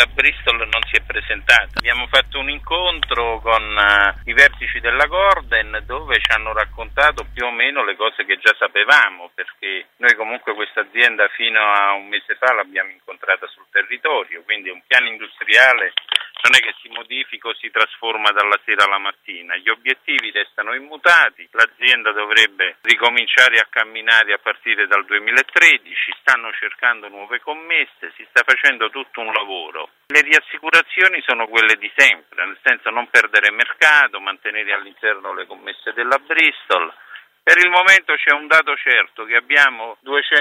la Bristol non si è presentata. Abbiamo fatto un incontro con i vertici della Gordon dove ci hanno raccontato più o meno le cose che già sapevamo, perché noi comunque questa azienda fino a un mese fa l'abbiamo incontrata sul territorio, quindi un piano industriale non è che si modifica o si trasforma dalla sera alla mattina, gli obiettivi restano immutati, l'azienda dovrebbe ricominciare a camminare a partire dal 2013, stanno cercando nuove commesse, si sta facendo tutto un lavoro. Le riassicurazioni sono quelle di sempre, nel senso non perdere mercato, mantenere all'interno le commesse della Bristol. Per il momento c'è un dato certo, che abbiamo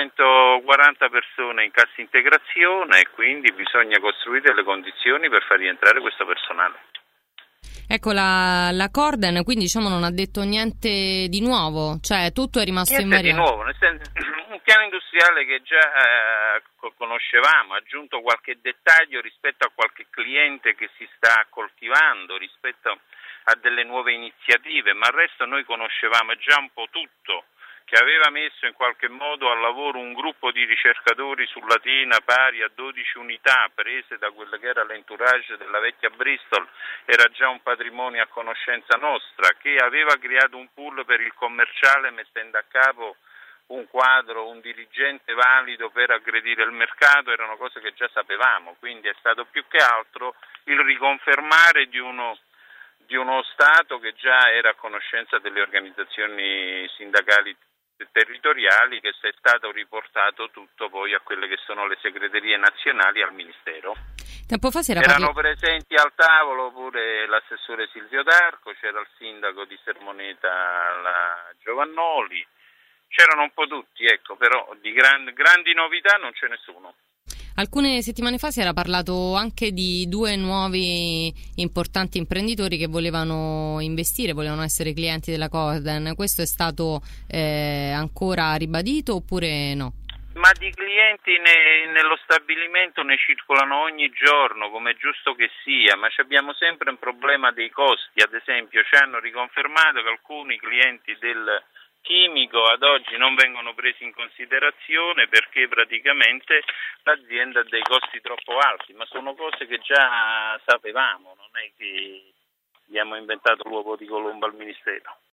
240 persone in cassa integrazione e quindi bisogna costruire le condizioni per far rientrare questo personale. Ecco, la Corden quindi non ha detto niente di nuovo, cioè tutto è rimasto invariato. Niente di nuovo, nel senso, un piano industriale che già conoscevamo, ha aggiunto qualche dettaglio rispetto a qualche cliente che si sta coltivando, rispetto a delle nuove iniziative, ma il resto noi conoscevamo già un po' tutto, che aveva messo in qualche modo al lavoro un gruppo di ricercatori su Latina pari a 12 unità prese da quella che era l'entourage della vecchia Bristol, era già un patrimonio a conoscenza nostra, che aveva creato un pool per il commerciale mettendo a capo un quadro, un dirigente valido per aggredire il mercato, erano cose che già sapevamo, quindi è stato più che altro il riconfermare di uno Stato che già era a conoscenza delle organizzazioni sindacali territoriali, che è stato riportato tutto poi a quelle che sono le segreterie nazionali al Ministero. Tempo fa erano presenti al tavolo pure l'assessore Silvio D'Arco, c'era il sindaco di Sermoneta la Giovannoli, c'erano un po' tutti, ecco, però di grandi novità non c'è nessuno. Alcune settimane fa si era parlato anche di 2 nuovi importanti imprenditori che volevano investire, volevano essere clienti della Corden. Questo è stato ancora ribadito oppure no? Ma di clienti nello stabilimento ne circolano ogni giorno, come è giusto che sia, ma abbiamo sempre un problema dei costi. Ad esempio ci hanno riconfermato che alcuni clienti del chimico ad oggi non vengono presi in considerazione perché praticamente l'azienda ha dei costi troppo alti, ma sono cose che già sapevamo, non è che abbiamo inventato l'uovo di Colombo al Ministero.